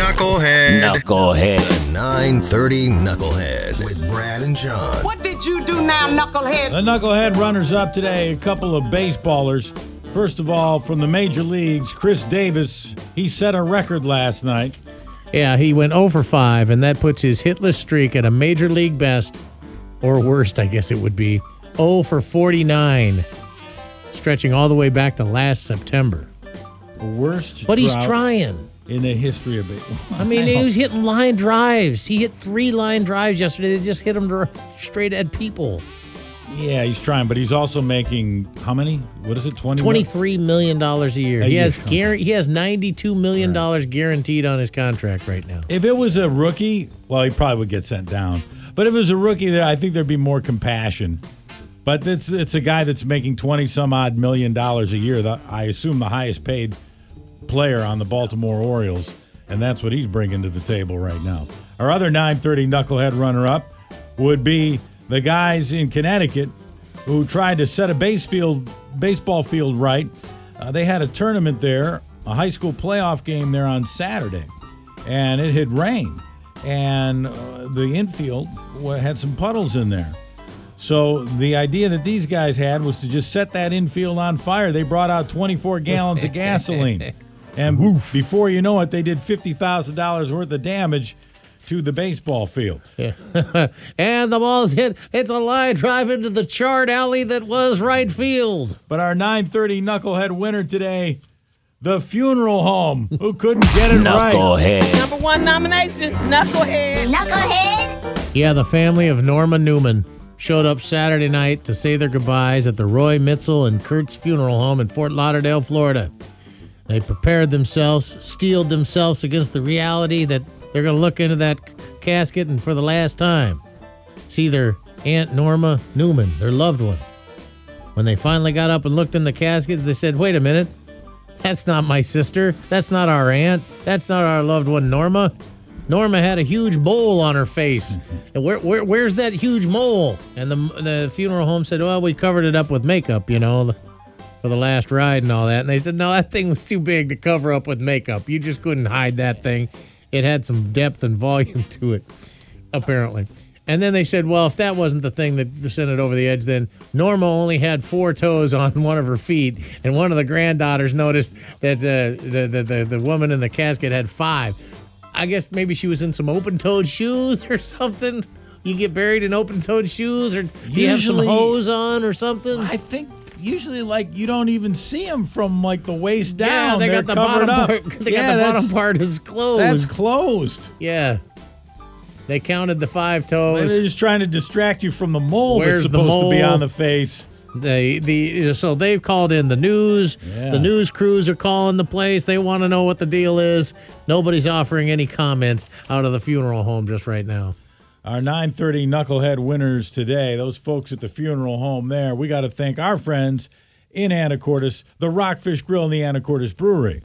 Knucklehead. Knucklehead. 930 Knucklehead with Brad and John. What did you do now, Knucklehead? The Knucklehead runners up today, a couple of baseballers. First of all, from the major leagues, Chris Davis, he set a record last night. Yeah, he went 0 for 5, and that puts his hitless streak at a major league best, or worst, I guess it would be, 0 for 49, stretching all the way back to last September. The worst But he's drought trying. in the history of baseball. I mean, he was hitting line drives. He hit 3 line drives yesterday. They just hit him straight at people. Yeah, he's trying, but he's also making how many? What is it? $23 million a year. He has $92 million guaranteed on his contract right now. If it was a rookie, well, he probably would get sent down. But if it was a rookie, I think there'd be more compassion. But it's a guy that's making $20-some-odd million a year. I assume the highest paid player on the Baltimore Orioles, and that's what he's bringing to the table right now. Our other 930 Knucklehead runner-up would be the guys in Connecticut who tried to set a baseball field right. They had a tournament there, a high school playoff game there on Saturday, and it had rained, and the infield had some puddles in there. So the idea that these guys had was to just set that infield on fire. They brought out 24 gallons of gasoline, and before you know it, they did $50,000 worth of damage to the baseball field. Yeah. And the ball's hit. It's a line drive into the chart alley that was right field. But our 930 Knucklehead winner today, the funeral home, who couldn't get it right. Knucklehead. Number 1 nomination, Knucklehead. Knucklehead? Yeah, the family of Norma Newman showed up Saturday night to say their goodbyes at the Roy Mitzel and Kurtz Funeral Home in Fort Lauderdale, Florida. They prepared themselves, steeled themselves against the reality that they're going to look into that casket and for the last time see their Aunt Norma Newman, their loved one. When they finally got up and looked in the casket, they said, wait a minute, that's not my sister. That's not our aunt. That's not our loved one, Norma. Norma had a huge mole on her face. And where's that huge mole? And the funeral home said, well, we covered it up with makeup, for the last ride and all that. And they said, no, that thing was too big to cover up with makeup. You just couldn't hide that thing. It had some depth and volume to it, apparently. And then they said, well, if that wasn't the thing that sent it over the edge, then Norma only had 4 toes on one of her feet. And one of the granddaughters noticed that the woman in the casket had 5. I guess maybe she was in some open-toed shoes or something. You get buried in open-toed shoes, or do you have some hose on or something? I think usually, you don't even see them from, the waist down. Yeah, they They're got the covered bottom up. part. They got the bottom part is closed. That's closed. Yeah. They counted the 5 toes. They're just trying to distract you from the mole Where's that's the supposed to be mole? on the face. So they've called in the news. Yeah. The news crews are calling the place. They want to know what the deal is. Nobody's offering any comment out of the funeral home just right now. Our 930 Knucklehead winners today, those folks at the funeral home there, we got to thank our friends in Anacortes, the Rockfish Grill and the Anacortes Brewery.